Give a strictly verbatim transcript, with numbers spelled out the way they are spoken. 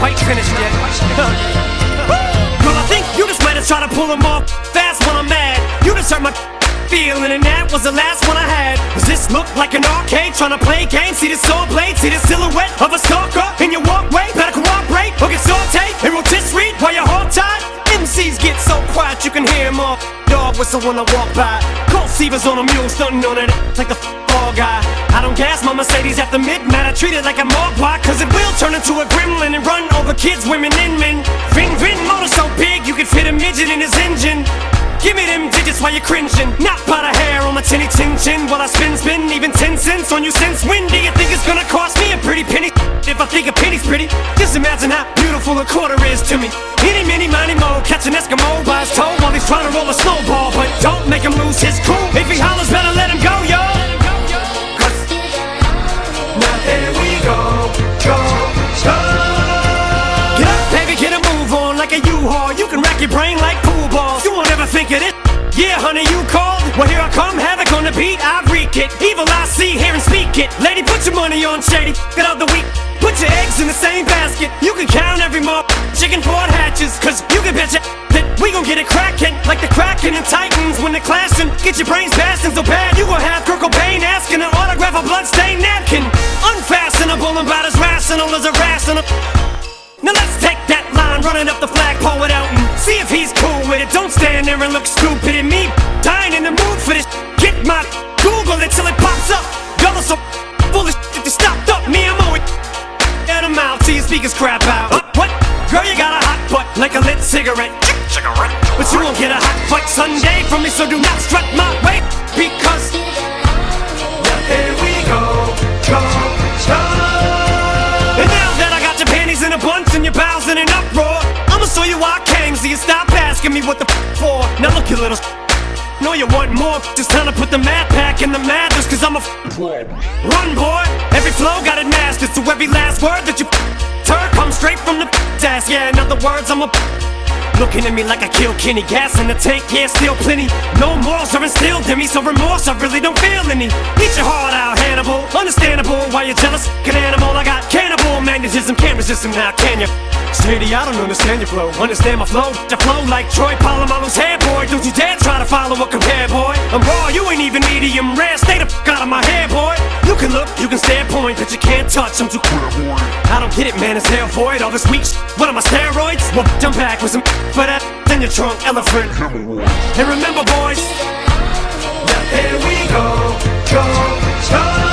quite finished yet. Well, I think you just might have tried to pull them off fast when I'm mad. You just hurt my feeling, and that was the last one I had. Does this look like an arcade trying to play games? See this saw blade, see the silhouette of a stalker in your walkway. Better cooperate or get sauteed and rotisserie while you're hog-tied. M Cs get so quiet you can hear them all. Dog whistle when I walk by. Cold Seavers on a mule, stunting on it like the fall guy. I don't gas my Mercedes after midnight. I treat it like a mogwai, cause it will turn into a gremlin and run over kids, women, and men. Vin Vin motor so big you can fit a midget in his engine. Give me them digits while you're cringing. Not by the hair on my tinny chin chin while I spin spin. Even ten cents on you since when do you think it's gonna cost me a pretty penny? If I think a penny's pretty, just imagine how beautiful a quarter is to me. Any, mini, miny, mo, catch an Eskimo by his toe while he's trying to roll a snowball. But don't make him lose his cool. If he hollers, better let him go, yo. Cause now there we go, go, go. Get up, baby, get a move on like a U-Haul. You can rack your brain like pool balls. You won't ever think of this. Yeah, honey, you called. Well, here I come, havoc on the beat. I wreak it. Evil I see, hear and speak it. Lady, put your money on shady. Get out the week. Put your eggs in the same basket. You can count every more chicken Ford hatches. Cause you can bet ya that we gon' get it crackin' like the Kraken and Titans when they're clashing. Get your brains blasting so bad you gon' have Kurt Cobain asking an autograph a bloodstained napkin. Unfastenable and about as rational as a rational. Now let's take that line, running up the flagpole with Elton. See if he's cool with it. Don't stand there and look stupid at me. Dying in the mood for this. Get my Google it till it pops up. Y'all are so full of shit that you stopped up. Me, I'm always at a mouth till your speakers crap out. What? Girl, you got a hot butt like a lit cigarette. Cigarette. But you won't get a hot butt Sunday from me, so do not strut my way. Because now here we go, go, go. And now that I got your panties in a bunch and your bowels in an uproar, I'ma show you why I came, so you stop asking me what the f for. Now look, you little know you want more. Just time to put the mad pack in the madness, cause I'm a f run, boy. Every flow got it mastered, so every last word that you turn comes straight from the ass. Yeah, in other words, I'm a looking at me like I killed Kenny. Gas in the tank, yeah, still plenty. No morals are instilled in me, so remorse I really don't feel any. Eat your heart out, Hannibal. Understandable why you're jealous, an animal. I got cannibal magnetism, can't resist him now, can you? Shady, I don't understand your flow. Understand my flow? I flow like Troy Polamalu's hair, boy. Don't you dare try to follow or compare, boy. I'm raw, you ain't even medium rare. Stay the f*** out of my hair, boy. You can look, you can stare, point, but you can't touch. I'm too cool, boy. I don't get it, man, it's hell void. All this weak sh**, what am I, steroids? Well, jump back with some for that in your trunk, elephant. And remember, boys, now here we go, go, go.